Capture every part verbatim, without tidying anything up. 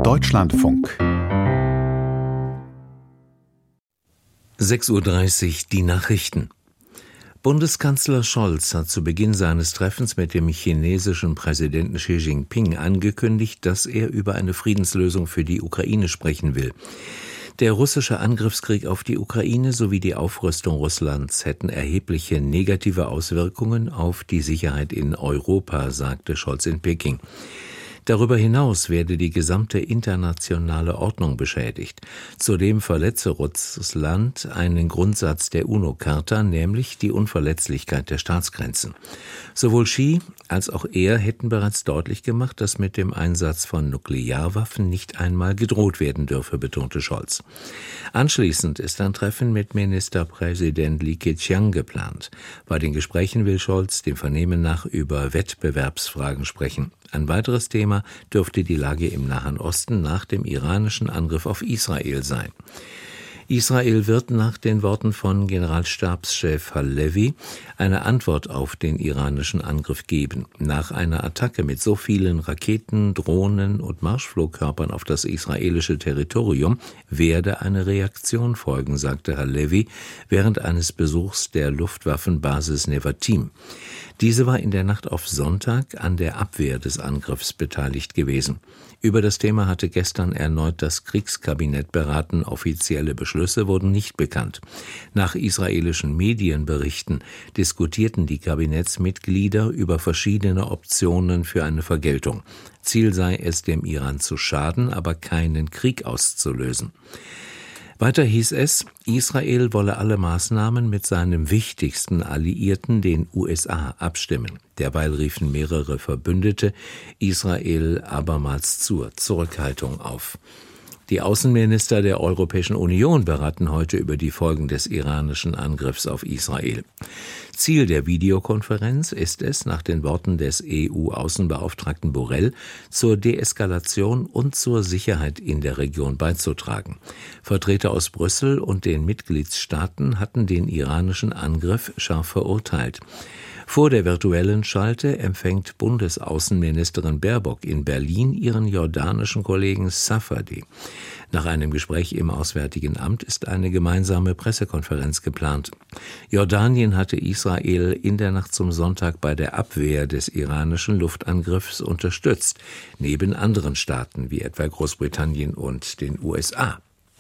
Deutschlandfunk. sechs Uhr dreißig, die Nachrichten. Bundeskanzler Scholz hat zu Beginn seines Treffens mit dem chinesischen Präsidenten Xi Jinping angekündigt, dass er über eine Friedenslösung für die Ukraine sprechen will. Der russische Angriffskrieg auf die Ukraine sowie die Aufrüstung Russlands hätten erhebliche negative Auswirkungen auf die Sicherheit in Europa, sagte Scholz in Peking. Darüber hinaus werde die gesamte internationale Ordnung beschädigt. Zudem verletze Russland einen Grundsatz der UNO-Charta, nämlich die Unverletzlichkeit der Staatsgrenzen. Sowohl Xi als auch er hätten bereits deutlich gemacht, dass mit dem Einsatz von Nuklearwaffen nicht einmal gedroht werden dürfe, betonte Scholz. Anschließend ist ein Treffen mit Ministerpräsident Li Keqiang geplant. Bei den Gesprächen will Scholz dem Vernehmen nach über Wettbewerbsfragen sprechen. Ein weiteres Thema dürfte die Lage im Nahen Osten nach dem iranischen Angriff auf Israel sein. Israel wird nach den Worten von Generalstabschef Halevi eine Antwort auf den iranischen Angriff geben. Nach einer Attacke mit so vielen Raketen, Drohnen und Marschflugkörpern auf das israelische Territorium werde eine Reaktion folgen, sagte Halevi während eines Besuchs der Luftwaffenbasis Nevatim. Diese war in der Nacht auf Sonntag an der Abwehr des Angriffs beteiligt gewesen. Über das Thema hatte gestern erneut das Kriegskabinett beraten. Offizielle Beschlüsse wurden nicht bekannt. Nach israelischen Medienberichten diskutierten die Kabinettsmitglieder über verschiedene Optionen für eine Vergeltung. Ziel sei es, dem Iran zu schaden, aber keinen Krieg auszulösen. Weiter hieß es, Israel wolle alle Maßnahmen mit seinem wichtigsten Alliierten, den U S A, abstimmen. Derweil riefen mehrere Verbündete Israel abermals zur Zurückhaltung auf. Die Außenminister der Europäischen Union beraten heute über die Folgen des iranischen Angriffs auf Israel. Ziel der Videokonferenz ist es, nach den Worten des E U-Außenbeauftragten Borrell, zur Deeskalation und zur Sicherheit in der Region beizutragen. Vertreter aus Brüssel und den Mitgliedstaaten hatten den iranischen Angriff scharf verurteilt. Vor der virtuellen Schalte empfängt Bundesaußenministerin Baerbock in Berlin ihren jordanischen Kollegen Safadi. Nach einem Gespräch im Auswärtigen Amt ist eine gemeinsame Pressekonferenz geplant. Jordanien hatte Israel in der Nacht zum Sonntag bei der Abwehr des iranischen Luftangriffs unterstützt, neben anderen Staaten wie etwa Großbritannien und den U S A.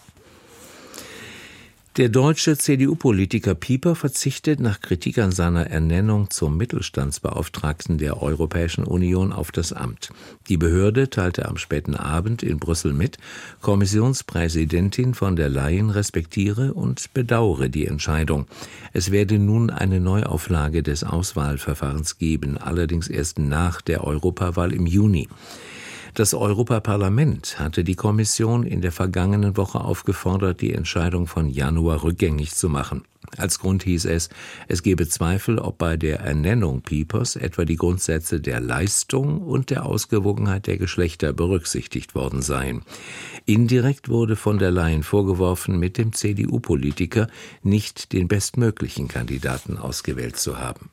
Der deutsche C D U-Politiker Pieper verzichtet nach Kritik an seiner Ernennung zum Mittelstandsbeauftragten der Europäischen Union auf das Amt. Die Behörde teilte am späten Abend in Brüssel mit, Kommissionspräsidentin von der Leyen respektiere und bedauere die Entscheidung. Es werde nun eine Neuauflage des Auswahlverfahrens geben, allerdings erst nach der Europawahl im Juni. Das Europaparlament hatte die Kommission in der vergangenen Woche aufgefordert, die Entscheidung von Januar rückgängig zu machen. Als Grund hieß es, es gebe Zweifel, ob bei der Ernennung Piepers etwa die Grundsätze der Leistung und der Ausgewogenheit der Geschlechter berücksichtigt worden seien. Indirekt wurde von der Leyen vorgeworfen, mit dem C D U-Politiker nicht den bestmöglichen Kandidaten ausgewählt zu haben.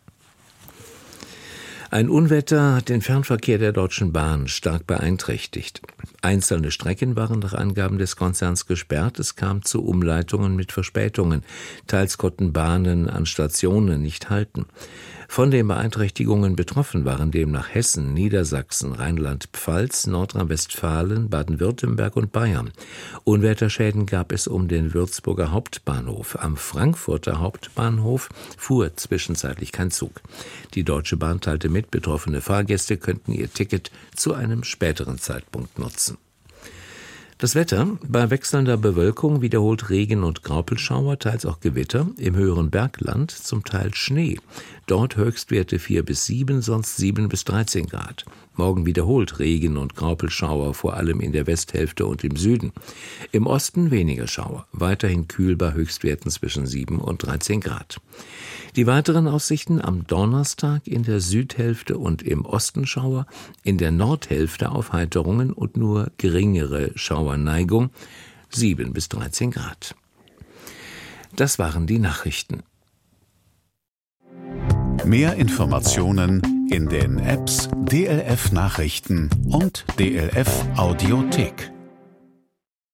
Ein Unwetter hat den Fernverkehr der Deutschen Bahn stark beeinträchtigt. Einzelne Strecken waren nach Angaben des Konzerns gesperrt. Es kam zu Umleitungen mit Verspätungen. Teils konnten Bahnen an Stationen nicht halten. Von den Beeinträchtigungen betroffen waren demnach Hessen, Niedersachsen, Rheinland-Pfalz, Nordrhein-Westfalen, Baden-Württemberg und Bayern. Unwetterschäden gab es um den Würzburger Hauptbahnhof. Am Frankfurter Hauptbahnhof fuhr zwischenzeitlich kein Zug. Die Deutsche Bahn teilte mit, betroffene Fahrgäste könnten ihr Ticket zu einem späteren Zeitpunkt nutzen. Das Wetter: Bei wechselnder Bewölkung wiederholt Regen und Graupelschauer, teils auch Gewitter, im höheren Bergland zum Teil Schnee. Dort Höchstwerte vier bis sieben, sonst sieben bis dreizehn Grad. Morgen wiederholt Regen und Graupelschauer, vor allem in der Westhälfte und im Süden. Im Osten weniger Schauer, weiterhin kühl bei Höchstwerten zwischen sieben und dreizehn Grad. Die weiteren Aussichten: am Donnerstag in der Südhälfte und im Osten Schauer, in der Nordhälfte Aufheiterungen und nur geringere Schauerneigung, sieben bis dreizehn Grad. Das waren die Nachrichten. Mehr Informationen in den Apps D L F Nachrichten und D L F Audiothek.